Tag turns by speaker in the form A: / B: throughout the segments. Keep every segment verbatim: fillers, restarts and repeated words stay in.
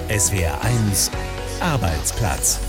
A: S W R eins Arbeitsplatz.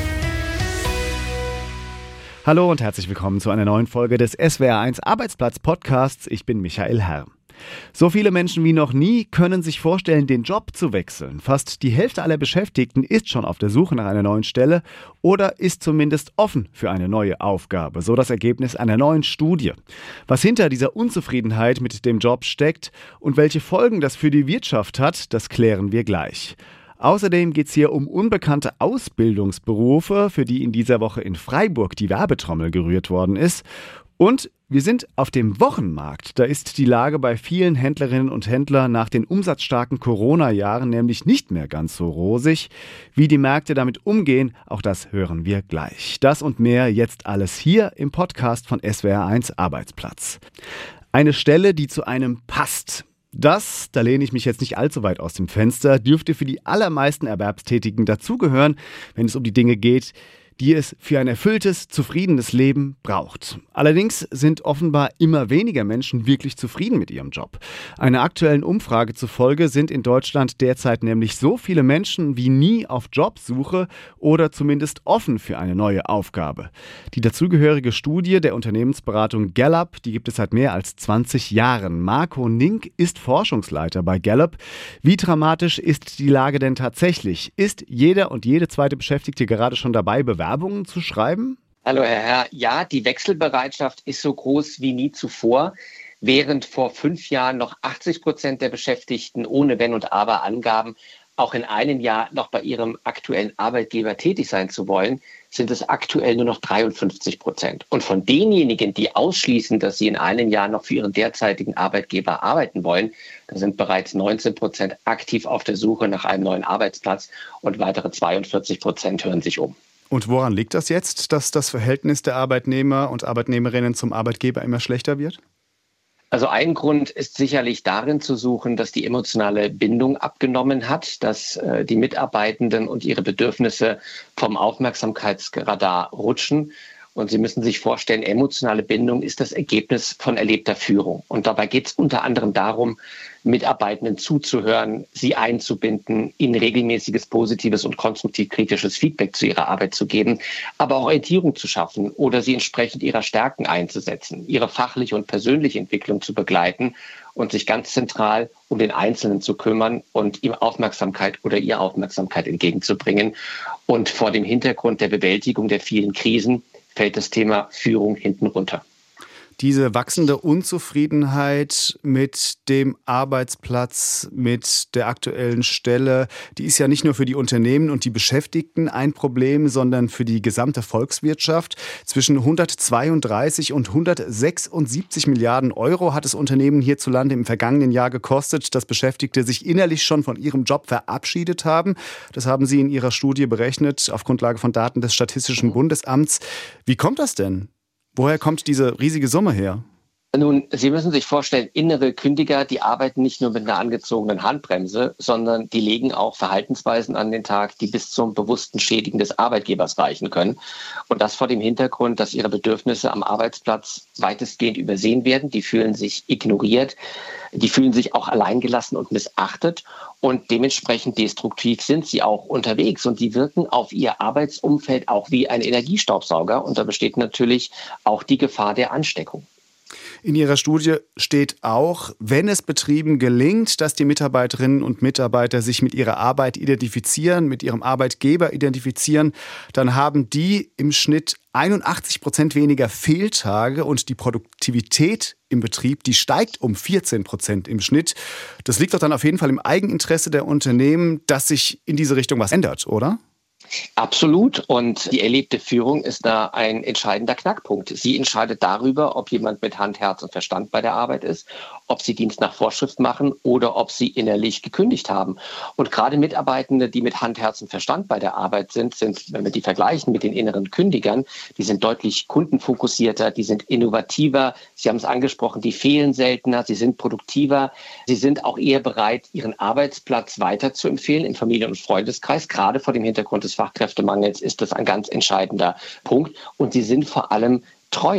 B: Hallo und herzlich willkommen zu einer neuen Folge des S W R eins Arbeitsplatz Podcasts. Ich bin Michael Herr. So viele Menschen wie noch nie können sich vorstellen, den Job zu wechseln. Fast die Hälfte aller Beschäftigten ist schon auf der Suche nach einer neuen Stelle oder ist zumindest offen für eine neue Aufgabe. So das Ergebnis einer neuen Studie. Was hinter dieser Unzufriedenheit mit dem Job steckt und welche Folgen das für die Wirtschaft hat, das klären wir gleich. Außerdem geht es hier um unbekannte Ausbildungsberufe, für die in dieser Woche in Freiburg die Werbetrommel gerührt worden ist. Und wir sind auf dem Wochenmarkt. Da ist die Lage bei vielen Händlerinnen und Händlern nach den umsatzstarken Corona-Jahren nämlich nicht mehr ganz so rosig. Wie die Märkte damit umgehen, auch das hören wir gleich. Das und mehr jetzt alles hier im Podcast von S W R eins Arbeitsplatz. Eine Stelle, die zu einem passt. Das, da lehne ich mich jetzt nicht allzu weit aus dem Fenster, dürfte für die allermeisten Erwerbstätigen dazugehören, wenn es um die Dinge geht, die es für ein erfülltes, zufriedenes Leben braucht. Allerdings sind offenbar immer weniger Menschen wirklich zufrieden mit ihrem Job. Einer aktuellen Umfrage zufolge sind in Deutschland derzeit nämlich so viele Menschen wie nie auf Jobsuche oder zumindest offen für eine neue Aufgabe. Die dazugehörige Studie der Unternehmensberatung Gallup, die gibt es seit mehr als zwanzig Jahren. Marco Nink ist Forschungsleiter bei Gallup. Wie dramatisch ist die Lage denn tatsächlich? Ist jeder und jede zweite Beschäftigte gerade schon dabei, Bewerbungen zu schreiben?
C: Hallo Herr Herr. Ja, die Wechselbereitschaft ist so groß wie nie zuvor. Während vor fünf Jahren noch achtzig Prozent der Beschäftigten ohne Wenn und Aber angaben, auch in einem Jahr noch bei ihrem aktuellen Arbeitgeber tätig sein zu wollen, sind es aktuell nur noch dreiundfünfzig Prozent. Und von denjenigen, die ausschließen, dass sie in einem Jahr noch für ihren derzeitigen Arbeitgeber arbeiten wollen, da sind bereits neunzehn Prozent aktiv auf der Suche nach einem neuen Arbeitsplatz und weitere zweiundvierzig Prozent hören sich um.
B: Und woran liegt das jetzt, dass das Verhältnis der Arbeitnehmer und Arbeitnehmerinnen zum Arbeitgeber immer schlechter wird?
C: Also ein Grund ist sicherlich darin zu suchen, dass die emotionale Bindung abgenommen hat, dass äh, die Mitarbeitenden und ihre Bedürfnisse vom Aufmerksamkeitsradar rutschen. Und Sie müssen sich vorstellen, emotionale Bindung ist das Ergebnis von erlebter Führung. Und dabei geht es unter anderem darum, Mitarbeitenden zuzuhören, sie einzubinden, ihnen regelmäßiges positives und konstruktiv kritisches Feedback zu ihrer Arbeit zu geben, aber auch Orientierung zu schaffen oder sie entsprechend ihrer Stärken einzusetzen, ihre fachliche und persönliche Entwicklung zu begleiten und sich ganz zentral um den Einzelnen zu kümmern und ihm Aufmerksamkeit oder ihr Aufmerksamkeit entgegenzubringen. Und vor dem Hintergrund der Bewältigung der vielen Krisen fällt das Thema Führung hinten runter.
B: Diese wachsende Unzufriedenheit mit dem Arbeitsplatz, mit der aktuellen Stelle, die ist ja nicht nur für die Unternehmen und die Beschäftigten ein Problem, sondern für die gesamte Volkswirtschaft. Zwischen hundertzweiunddreißig und hundertsechsundsiebzig Milliarden Euro hat es Unternehmen hierzulande im vergangenen Jahr gekostet, dass Beschäftigte sich innerlich schon von ihrem Job verabschiedet haben. Das haben Sie in Ihrer Studie berechnet, auf Grundlage von Daten des Statistischen Bundesamts. Wie kommt das denn? Woher kommt diese riesige Summe her?
C: Nun, Sie müssen sich vorstellen, innere Kündiger, die arbeiten nicht nur mit einer angezogenen Handbremse, sondern die legen auch Verhaltensweisen an den Tag, die bis zum bewussten Schädigen des Arbeitgebers reichen können. Und das vor dem Hintergrund, dass ihre Bedürfnisse am Arbeitsplatz weitestgehend übersehen werden. Die fühlen sich ignoriert, die fühlen sich auch alleingelassen und missachtet. Und dementsprechend destruktiv sind sie auch unterwegs. Und die wirken auf ihr Arbeitsumfeld auch wie ein Energiestaubsauger. Und da besteht natürlich auch die Gefahr der Ansteckung.
B: In Ihrer Studie steht auch, wenn es Betrieben gelingt, dass die Mitarbeiterinnen und Mitarbeiter sich mit ihrer Arbeit identifizieren, mit ihrem Arbeitgeber identifizieren, dann haben die im Schnitt einundachtzig Prozent weniger Fehltage und die Produktivität im Betrieb, die steigt um vierzehn Prozent im Schnitt. Das liegt doch dann auf jeden Fall im Eigeninteresse der Unternehmen, dass sich in diese Richtung was ändert, oder?
C: Absolut. Und die erlebte Führung ist da ein entscheidender Knackpunkt. Sie entscheidet darüber, ob jemand mit Hand, Herz und Verstand bei der Arbeit ist, ob sie Dienst nach Vorschrift machen oder ob sie innerlich gekündigt haben. Und gerade Mitarbeitende, die mit Hand, Herz und Verstand bei der Arbeit sind, sind, wenn wir die vergleichen mit den inneren Kündigern, die sind deutlich kundenfokussierter, die sind innovativer. Sie haben es angesprochen, die fehlen seltener, sie sind produktiver. Sie sind auch eher bereit, ihren Arbeitsplatz weiterzuempfehlen im Familien- und Freundeskreis. Gerade vor dem Hintergrund des Fachkräftemangels ist das ein ganz entscheidender Punkt. Und sie sind vor allem treuer.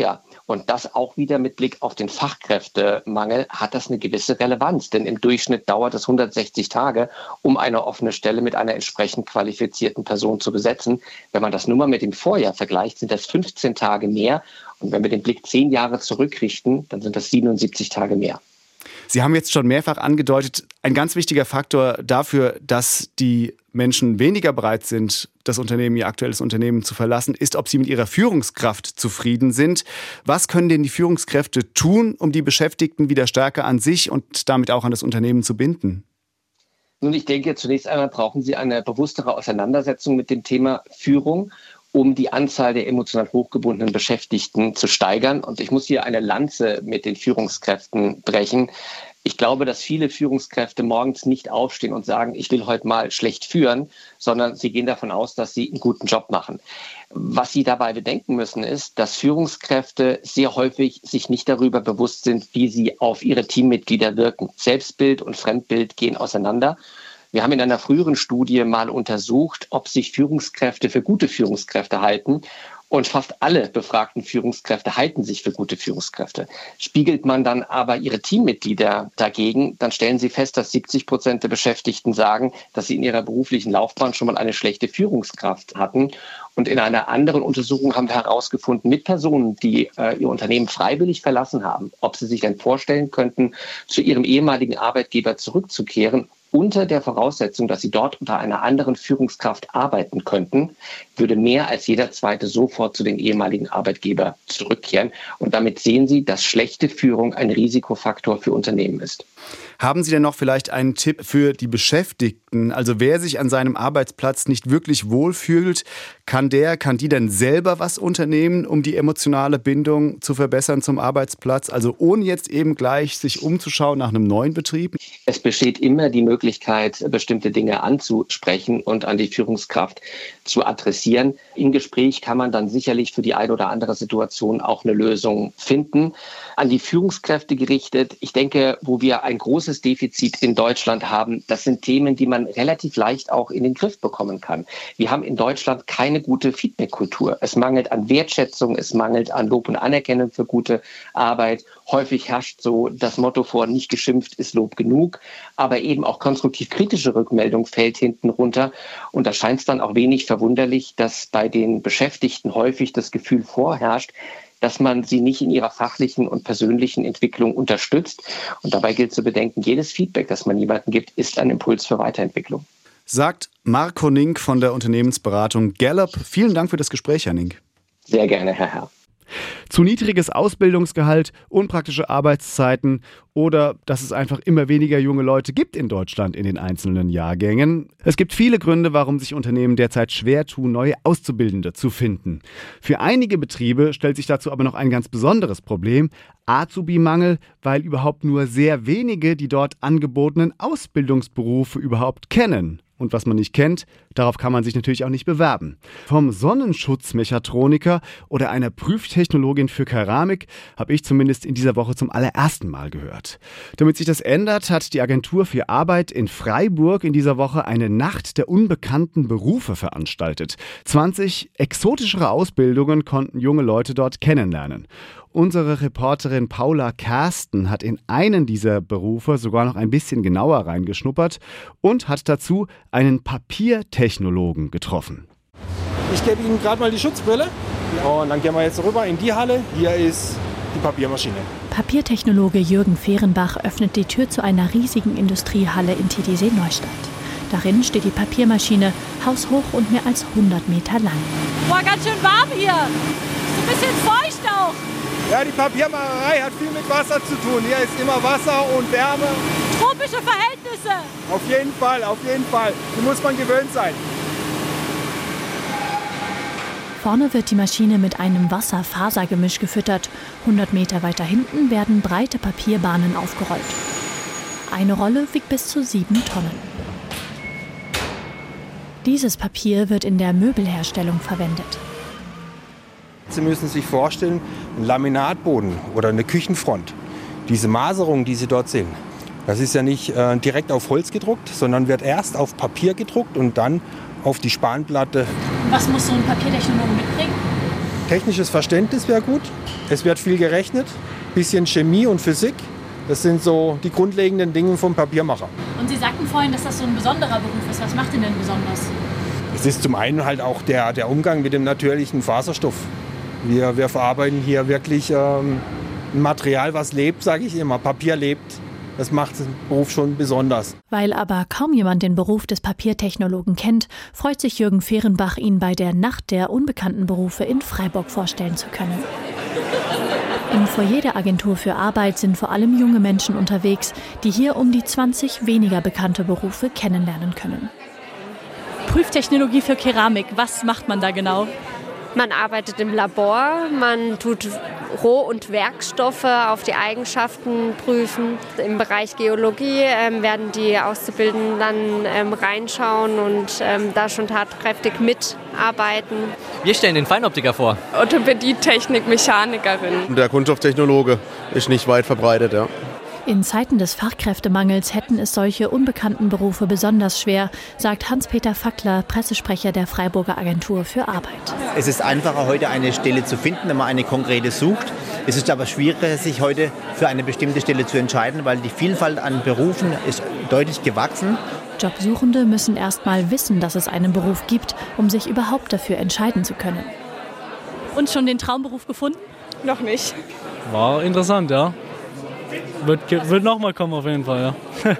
C: Und das auch wieder mit Blick auf den Fachkräftemangel hat das eine gewisse Relevanz. Denn im Durchschnitt dauert es hundertsechzig Tage, um eine offene Stelle mit einer entsprechend qualifizierten Person zu besetzen. Wenn man das nur mal mit dem Vorjahr vergleicht, sind das fünfzehn Tage mehr. Und wenn wir den Blick zehn Jahre zurückrichten, dann sind das siebenundsiebzig Tage mehr.
B: Sie haben jetzt schon mehrfach angedeutet, ein ganz wichtiger Faktor dafür, dass die Menschen weniger bereit sind, das Unternehmen, ihr aktuelles Unternehmen zu verlassen, ist, ob sie mit ihrer Führungskraft zufrieden sind. Was können denn die Führungskräfte tun, um die Beschäftigten wieder stärker an sich und damit auch an das Unternehmen zu binden?
C: Nun, ich denke, zunächst einmal brauchen Sie eine bewusstere Auseinandersetzung mit dem Thema Führung, um die Anzahl der emotional hochgebundenen Beschäftigten zu steigern. Und ich muss hier eine Lanze mit den Führungskräften brechen. Ich glaube, dass viele Führungskräfte morgens nicht aufstehen und sagen, ich will heute mal schlecht führen, sondern sie gehen davon aus, dass sie einen guten Job machen. Was sie dabei bedenken müssen, ist, dass Führungskräfte sehr häufig sich nicht darüber bewusst sind, wie sie auf ihre Teammitglieder wirken. Selbstbild und Fremdbild gehen auseinander. Wir haben in einer früheren Studie mal untersucht, ob sich Führungskräfte für gute Führungskräfte halten. Und fast alle befragten Führungskräfte halten sich für gute Führungskräfte. Spiegelt man dann aber ihre Teammitglieder dagegen, dann stellen sie fest, dass siebzig Prozent der Beschäftigten sagen, dass sie in ihrer beruflichen Laufbahn schon mal eine schlechte Führungskraft hatten. Und in einer anderen Untersuchung haben wir herausgefunden, mit Personen, die äh, ihr Unternehmen freiwillig verlassen haben, ob sie sich denn vorstellen könnten, zu ihrem ehemaligen Arbeitgeber zurückzukehren, unter der Voraussetzung, dass sie dort unter einer anderen Führungskraft arbeiten könnten, würde mehr als jeder Zweite sofort zu den ehemaligen Arbeitgeber zurückkehren. Und damit sehen Sie, dass schlechte Führung ein Risikofaktor für Unternehmen ist.
B: Haben Sie denn noch vielleicht einen Tipp für die Beschäftigten? Also wer sich an seinem Arbeitsplatz nicht wirklich wohlfühlt, kann der, kann die denn selber was unternehmen, um die emotionale Bindung zu verbessern zum Arbeitsplatz? Also ohne jetzt eben gleich sich umzuschauen nach einem neuen Betrieb?
C: Es besteht immer die Möglichkeit, bestimmte Dinge anzusprechen und an die Führungskraft zu adressieren. Im Gespräch kann man dann sicherlich für die eine oder andere Situation auch eine Lösung finden. An die Führungskräfte gerichtet, ich denke, wo wir ein großes Defizit in Deutschland haben, das sind Themen, die man relativ leicht auch in den Griff bekommen kann. Wir haben in Deutschland keine gute Feedback-Kultur. Es mangelt an Wertschätzung, es mangelt an Lob und Anerkennung für gute Arbeit. Häufig herrscht so das Motto vor, nicht geschimpft ist Lob genug, aber eben auch konstruktiv-kritische Rückmeldung fällt hinten runter. Und da scheint es dann auch wenig verwunderlich, dass bei den Beschäftigten häufig das Gefühl vorherrscht, dass man sie nicht in ihrer fachlichen und persönlichen Entwicklung unterstützt. Und dabei gilt zu bedenken, jedes Feedback, das man jemandem gibt, ist ein Impuls für Weiterentwicklung.
B: Sagt Marco Nink von der Unternehmensberatung Gallup. Vielen Dank für das Gespräch, Herr Nink.
C: Sehr gerne, Herr Herr.
B: Zu niedriges Ausbildungsgehalt, unpraktische Arbeitszeiten oder dass es einfach immer weniger junge Leute gibt in Deutschland in den einzelnen Jahrgängen. Es gibt viele Gründe, warum sich Unternehmen derzeit schwer tun, neue Auszubildende zu finden. Für einige Betriebe stellt sich dazu aber noch ein ganz besonderes Problem: Azubi-Mangel, weil überhaupt nur sehr wenige die dort angebotenen Ausbildungsberufe überhaupt kennen. Und was man nicht kennt, darauf kann man sich natürlich auch nicht bewerben. Vom Sonnenschutzmechatroniker oder einer Prüftechnologin für Keramik habe ich zumindest in dieser Woche zum allerersten Mal gehört. Damit sich das ändert, hat die Agentur für Arbeit in Freiburg in dieser Woche eine Nacht der unbekannten Berufe veranstaltet. zwanzig exotischere Ausbildungen konnten junge Leute dort kennenlernen. Unsere Reporterin Paula Kersten hat in einen dieser Berufe sogar noch ein bisschen genauer reingeschnuppert und hat dazu einen Papiertechnologen getroffen.
D: Ich gebe Ihnen gerade mal die Schutzbrille und dann gehen wir jetzt rüber in die Halle. Hier ist die Papiermaschine.
E: Papiertechnologe Jürgen Fehrenbach öffnet die Tür zu einer riesigen Industriehalle in Titisee Neustadt. Darin steht die Papiermaschine, haushoch und mehr als hundert Meter lang.
F: Boah, ganz schön warm hier. Ist ein bisschen feucht auch.
D: Ja, die Papiermacherei hat viel mit Wasser zu tun. Hier ist immer Wasser und Wärme.
F: Tropische Verhältnisse.
D: Auf jeden Fall, auf jeden Fall. Die muss man gewöhnt sein.
E: Vorne wird die Maschine mit einem Wasser-Faser-Gemisch gefüttert. hundert Meter weiter hinten werden breite Papierbahnen aufgerollt. Eine Rolle wiegt bis zu sieben Tonnen. Dieses Papier wird in der Möbelherstellung verwendet.
D: Sie müssen sich vorstellen, ein Laminatboden oder eine Küchenfront. Diese Maserung, die Sie dort sehen, das ist ja nicht äh, direkt auf Holz gedruckt, sondern wird erst auf Papier gedruckt und dann auf die Spanplatte.
F: Was muss so ein Papiertechnologe mitbringen?
D: Technisches Verständnis wäre gut. Es wird viel gerechnet. Bisschen Chemie und Physik. Das sind so die grundlegenden Dinge vom Papiermacher.
F: Und Sie sagten vorhin, dass das so ein besonderer Beruf ist. Was macht ihn denn besonders?
D: Es ist zum einen halt auch der, der Umgang mit dem natürlichen Faserstoff. Wir, wir verarbeiten hier wirklich ähm, ein Material, was lebt, sage ich immer. Papier lebt. Das macht den Beruf schon besonders.
E: Weil aber kaum jemand den Beruf des Papiertechnologen kennt, freut sich Jürgen Fehrenbach, ihn bei der Nacht der unbekannten Berufe in Freiburg vorstellen zu können. Im Foyer der Agentur für Arbeit sind vor allem junge Menschen unterwegs, die hier um die zwanzig weniger bekannte Berufe kennenlernen können.
F: Prüftechnologie für Keramik. Was macht man da genau?
G: Man arbeitet im Labor, man tut Roh- und Werkstoffe auf die Eigenschaften prüfen. Im Bereich Geologie ähm, werden die Auszubildenden dann ähm, reinschauen und ähm, da schon tatkräftig mitarbeiten.
H: Wir stellen den Feinoptiker vor.
I: Orthopädie-Technik, Mechanikerin.
J: Der Kunststofftechnologe ist nicht weit verbreitet, ja.
E: In Zeiten des Fachkräftemangels hätten es solche unbekannten Berufe besonders schwer, sagt Hans-Peter Fackler, Pressesprecher der Freiburger Agentur für Arbeit.
K: Es ist einfacher, heute eine Stelle zu finden, wenn man eine konkrete sucht. Es ist aber schwieriger, sich heute für eine bestimmte Stelle zu entscheiden, weil die Vielfalt an Berufen ist deutlich gewachsen.
E: Jobsuchende müssen erst mal wissen, dass es einen Beruf gibt, um sich überhaupt dafür entscheiden zu können.
F: Und schon den Traumberuf gefunden?
I: Noch nicht.
L: War interessant, ja. Wird, wird noch mal kommen auf jeden Fall, ja.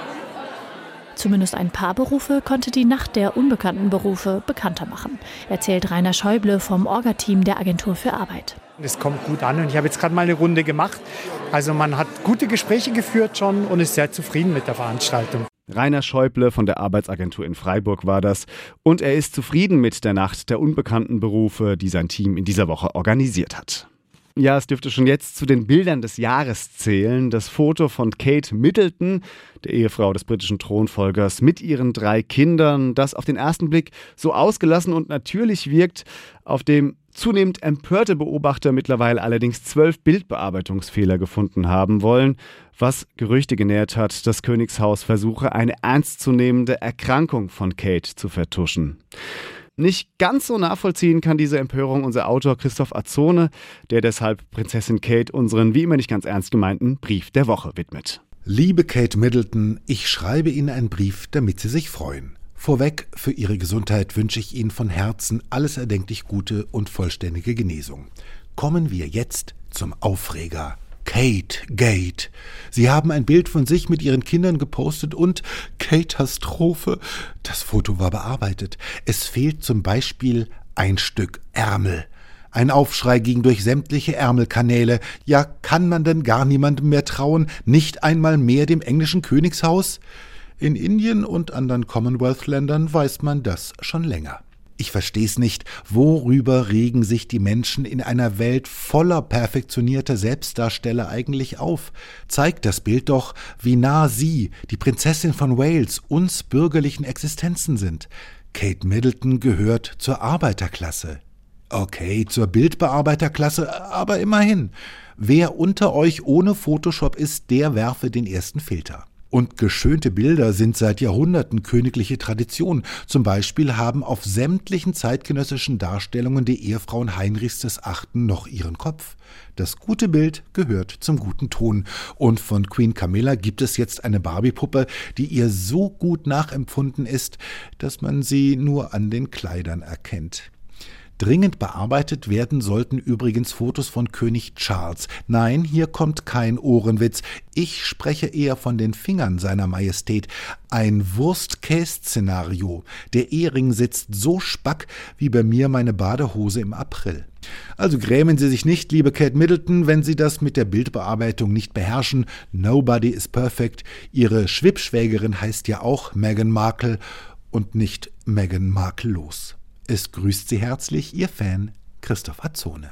E: Zumindest ein paar Berufe konnte die Nacht der unbekannten Berufe bekannter machen, erzählt Rainer Schäuble vom Orga-Team der Agentur für Arbeit.
M: Es kommt gut an und ich habe jetzt gerade mal eine Runde gemacht. Also man hat gute Gespräche geführt schon und ist sehr zufrieden mit der Veranstaltung.
B: Rainer Schäuble von der Arbeitsagentur in Freiburg war das. Und er ist zufrieden mit der Nacht der unbekannten Berufe, die sein Team in dieser Woche organisiert hat. Ja, es dürfte schon jetzt zu den Bildern des Jahres zählen. Das Foto von Kate Middleton, der Ehefrau des britischen Thronfolgers, mit ihren drei Kindern, das auf den ersten Blick so ausgelassen und natürlich wirkt, auf dem zunehmend empörte Beobachter mittlerweile allerdings zwölf Bildbearbeitungsfehler gefunden haben wollen, was Gerüchte genährt hat, das Königshaus versuche, eine ernstzunehmende Erkrankung von Kate zu vertuschen. Nicht ganz so nachvollziehen kann diese Empörung unser Autor Christoph Azzone, der deshalb Prinzessin Kate unseren wie immer nicht ganz ernst gemeinten Brief der Woche widmet.
N: Liebe Kate Middleton, ich schreibe Ihnen einen Brief, damit Sie sich freuen. Vorweg, für Ihre Gesundheit wünsche ich Ihnen von Herzen alles erdenklich Gute und vollständige Genesung. Kommen wir jetzt zum Aufreger. Kate Gate. Sie haben ein Bild von sich mit ihren Kindern gepostet und Katastrophe. Das Foto war bearbeitet. Es fehlt zum Beispiel ein Stück Ärmel. Ein Aufschrei ging durch sämtliche Ärmelkanäle. Ja, kann man denn gar niemandem mehr trauen? Nicht einmal mehr dem englischen Königshaus? In Indien und anderen Commonwealth-Ländern weiß man das schon länger. Ich versteh's nicht, worüber regen sich die Menschen in einer Welt voller perfektionierter Selbstdarsteller eigentlich auf? Zeigt das Bild doch, wie nah sie, die Prinzessin von Wales, uns bürgerlichen Existenzen sind. Kate Middleton gehört zur Arbeiterklasse. Okay, zur Bildbearbeiterklasse, aber immerhin. Wer unter euch ohne Photoshop ist, der werfe den ersten Filter. Und geschönte Bilder sind seit Jahrhunderten königliche Tradition. Zum Beispiel haben auf sämtlichen zeitgenössischen Darstellungen der Ehefrauen Heinrichs des Achten noch ihren Kopf. Das gute Bild gehört zum guten Ton. Und von Queen Camilla gibt es jetzt eine Barbie-Puppe, die ihr so gut nachempfunden ist, dass man sie nur an den Kleidern erkennt. Dringend bearbeitet werden sollten übrigens Fotos von König Charles. Nein, hier kommt kein Ohrenwitz. Ich spreche eher von den Fingern seiner Majestät. Ein Worst-Case-Szenario. Der Ehering sitzt so spack wie bei mir meine Badehose im April. Also grämen Sie sich nicht, liebe Kate Middleton, wenn Sie das mit der Bildbearbeitung nicht beherrschen. Nobody is perfect. Ihre Schwippschwägerin heißt ja auch Meghan Markle und nicht Meghan Marklelos. Es grüßt Sie herzlich, Ihr Fan Christoph Azzone.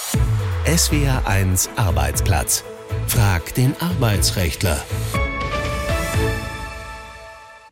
A: S W R eins Arbeitsplatz. Frag den Arbeitsrechtler.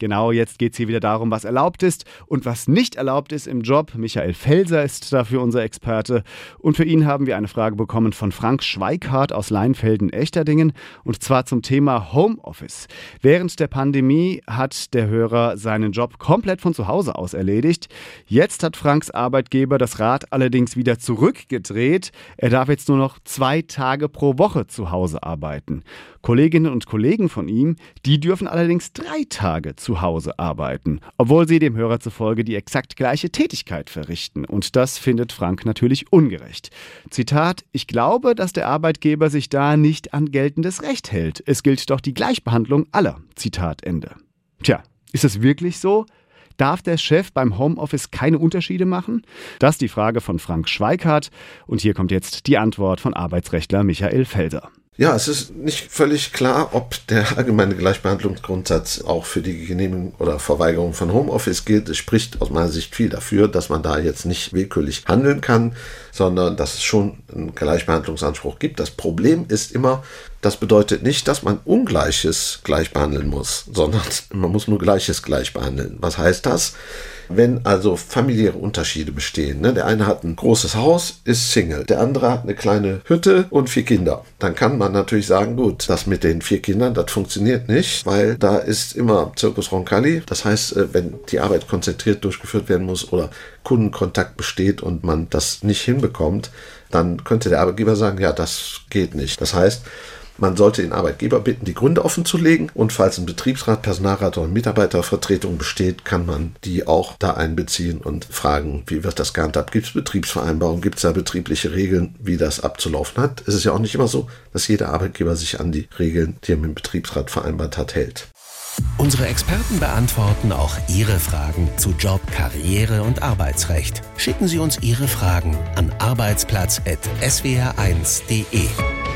B: Genau, jetzt geht es hier wieder darum, was erlaubt ist und was nicht erlaubt ist im Job. Michael Felser ist dafür unser Experte. Und für ihn haben wir eine Frage bekommen von Frank Schweikart aus Leinfelden-Echterdingen. Und zwar zum Thema Homeoffice. Während der Pandemie hat der Hörer seinen Job komplett von zu Hause aus erledigt. Jetzt hat Franks Arbeitgeber das Rad allerdings wieder zurückgedreht. Er darf jetzt nur noch zwei Tage pro Woche zu Hause arbeiten. Kolleginnen und Kollegen von ihm, die dürfen allerdings drei Tage zu Hause arbeiten, obwohl sie dem Hörer zufolge die exakt gleiche Tätigkeit verrichten. Und das findet Frank natürlich ungerecht. Zitat: Ich glaube, dass der Arbeitgeber sich da nicht an geltendes Recht hält. Es gilt doch die Gleichbehandlung aller. Zitat Ende. Tja, ist es wirklich so? Darf der Chef beim Homeoffice keine Unterschiede machen? Das ist die Frage von Frank Schweikart. Und hier kommt jetzt die Antwort von Arbeitsrechtler Michael Felser.
O: Ja, es ist nicht völlig klar, ob der allgemeine Gleichbehandlungsgrundsatz auch für die Genehmigung oder Verweigerung von Homeoffice gilt. Es spricht aus meiner Sicht viel dafür, dass man da jetzt nicht willkürlich handeln kann, sondern dass es schon einen Gleichbehandlungsanspruch gibt. Das Problem ist immer, das bedeutet nicht, dass man Ungleiches gleich behandeln muss, sondern man muss nur Gleiches gleich behandeln. Was heißt das? Wenn also familiäre Unterschiede bestehen, ne? Der eine hat ein großes Haus, ist Single, der andere hat eine kleine Hütte und vier Kinder, dann kann man natürlich sagen, gut, das mit den vier Kindern, das funktioniert nicht, weil da ist immer Circus Roncalli. Das heißt, wenn die Arbeit konzentriert durchgeführt werden muss oder Kundenkontakt besteht und man das nicht hinbekommt, dann könnte der Arbeitgeber sagen, ja, das geht nicht. Das heißt, man sollte den Arbeitgeber bitten, die Gründe offenzulegen, und falls ein Betriebsrat, Personalrat oder Mitarbeitervertretung besteht, kann man die auch da einbeziehen und fragen, wie wird das gehandhabt? Gibt es Betriebsvereinbarungen? Gibt es da betriebliche Regeln, wie das abzulaufen hat? Es ist ja auch nicht immer so, dass jeder Arbeitgeber sich an die Regeln, die er mit dem Betriebsrat vereinbart hat, hält.
A: Unsere Experten beantworten auch Ihre Fragen zu Job, Karriere und Arbeitsrecht. Schicken Sie uns Ihre Fragen an arbeitsplatz punkt s w r eins punkt d e.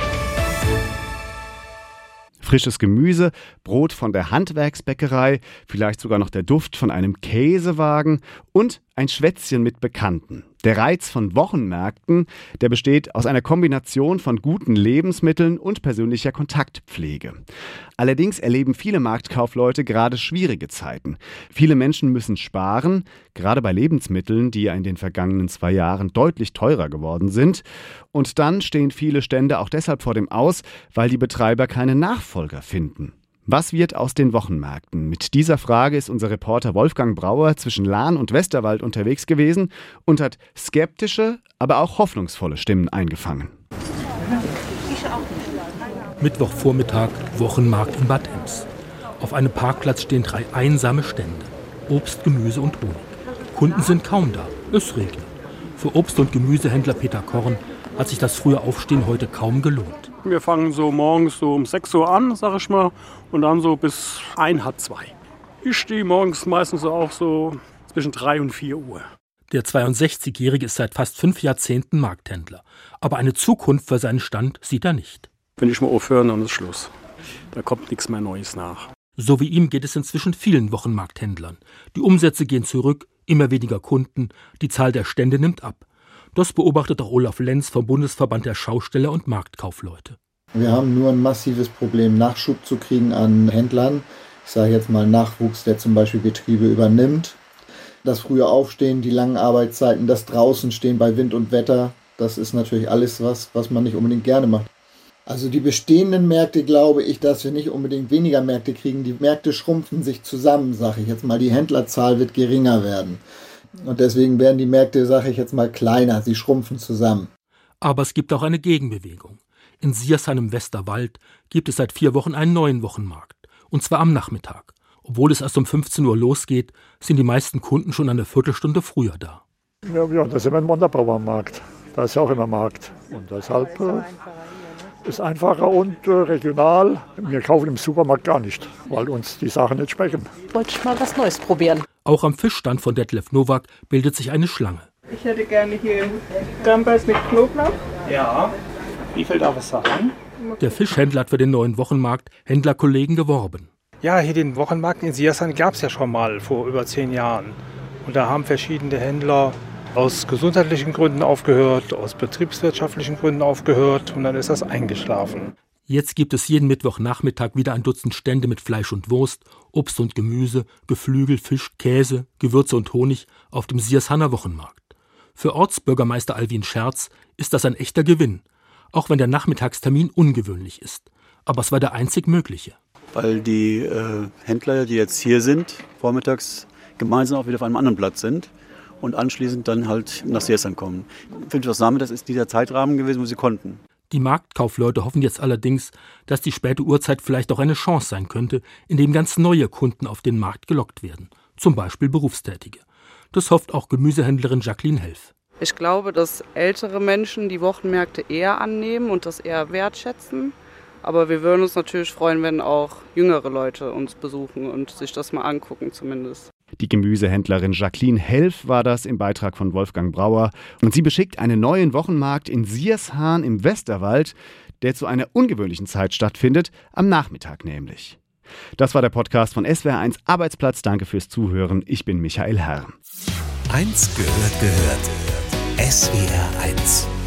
B: Frisches Gemüse, Brot von der Handwerksbäckerei, vielleicht sogar noch der Duft von einem Käsewagen und ein Schwätzchen mit Bekannten. Der Reiz von Wochenmärkten, der besteht aus einer Kombination von guten Lebensmitteln und persönlicher Kontaktpflege. Allerdings erleben viele Marktkaufleute gerade schwierige Zeiten. Viele Menschen müssen sparen, gerade bei Lebensmitteln, die ja in den vergangenen zwei Jahren deutlich teurer geworden sind. Und dann stehen viele Stände auch deshalb vor dem Aus, weil die Betreiber keine Nachfolger finden. Was wird aus den Wochenmärkten? Mit dieser Frage ist unser Reporter Wolfgang Brauer zwischen Lahn und Westerwald unterwegs gewesen und hat skeptische, aber auch hoffnungsvolle Stimmen eingefangen.
P: Mittwochvormittag, Wochenmarkt in Bad Ems. Auf einem Parkplatz stehen drei einsame Stände. Obst, Gemüse und Honig. Kunden sind kaum da. Es regnet. Für Obst- und Gemüsehändler Peter Korn hat sich das frühe Aufstehen heute kaum gelohnt.
Q: Wir fangen so morgens so um sechs Uhr an, sag ich mal, und dann so bis ein, halb zwei. Ich stehe morgens meistens auch so zwischen drei und vier Uhr.
P: Der zweiundsechzigjährige ist seit fast fünf Jahrzehnten Markthändler. Aber eine Zukunft für seinen Stand sieht er nicht.
Q: Wenn ich mal aufhöre, dann ist Schluss. Da kommt nichts mehr Neues nach.
P: So wie ihm geht es inzwischen vielen Wochenmarkthändlern. Die Umsätze gehen zurück, immer weniger Kunden, die Zahl der Stände nimmt ab. Das beobachtet auch Olaf Lenz vom Bundesverband der Schausteller und Marktkaufleute.
R: Wir haben nur ein massives Problem, Nachschub zu kriegen an Händlern. Ich sage jetzt mal Nachwuchs, der zum Beispiel Betriebe übernimmt. Das frühe Aufstehen, die langen Arbeitszeiten, das draußen stehen bei Wind und Wetter, das ist natürlich alles was, was man nicht unbedingt gerne macht. Also die bestehenden Märkte, glaube ich, dass wir nicht unbedingt weniger Märkte kriegen. Die Märkte schrumpfen sich zusammen, sage ich jetzt mal. Die Händlerzahl wird geringer werden. Und deswegen werden die Märkte, sage ich jetzt mal, kleiner. Sie schrumpfen zusammen.
P: Aber es gibt auch eine Gegenbewegung. In Siersheim im Westerwald gibt es seit vier Wochen einen neuen Wochenmarkt. Und zwar am Nachmittag. Obwohl es erst um fünfzehn Uhr losgeht, sind die meisten Kunden schon eine Viertelstunde früher da.
S: Ja, ja, das ist immer ein Montabaur Markt. Da ist ja auch immer Markt. Und deshalb äh, ist einfacher und äh, regional. Wir kaufen im Supermarkt gar nicht, weil uns die Sachen nicht schmecken.
F: Wollte ich mal was Neues probieren.
P: Auch am Fischstand von Detlef Nowak bildet sich eine Schlange.
T: Ich hätte gerne hier Gambas mit Knoblauch.
U: Ja, wie viel darf es sein?
P: Der Fischhändler hat für den neuen Wochenmarkt Händlerkollegen geworben.
U: Ja, hier den Wochenmarkt in Siersheim gab es ja schon mal vor über zehn Jahren. Und da haben verschiedene Händler aus gesundheitlichen Gründen aufgehört, aus betriebswirtschaftlichen Gründen aufgehört und dann ist das eingeschlafen.
P: Jetzt gibt es jeden Mittwochnachmittag wieder ein Dutzend Stände mit Fleisch und Wurst, Obst und Gemüse, Geflügel, Fisch, Käse, Gewürze und Honig auf dem Siershahner Wochenmarkt. Für Ortsbürgermeister Alwin Scherz ist das ein echter Gewinn, auch wenn der Nachmittagstermin ungewöhnlich ist. Aber es war der einzig mögliche.
C: Weil die äh, Händler, die jetzt hier sind, vormittags gemeinsam auch wieder auf einem anderen Platz sind und anschließend dann halt nach Siershahn kommen. Nachmittags ist dieser Zeitrahmen gewesen, wo sie konnten.
P: Die Marktkaufleute hoffen jetzt allerdings, dass die späte Uhrzeit vielleicht auch eine Chance sein könnte, indem ganz neue Kunden auf den Markt gelockt werden, zum Beispiel Berufstätige. Das hofft auch Gemüsehändlerin Jacqueline Helf.
V: Ich glaube, dass ältere Menschen die Wochenmärkte eher annehmen und das eher wertschätzen. Aber wir würden uns natürlich freuen, wenn auch jüngere Leute uns besuchen und sich das mal angucken zumindest.
B: Die Gemüsehändlerin Jacqueline Helf war das im Beitrag von Wolfgang Brauer. Und sie beschickt einen neuen Wochenmarkt in Siershahn im Westerwald, der zu einer ungewöhnlichen Zeit stattfindet, am Nachmittag nämlich. Das war der Podcast von S W R eins Arbeitsplatz. Danke fürs Zuhören. Ich bin Michael Herr.
A: Eins gehört gehört. S W R eins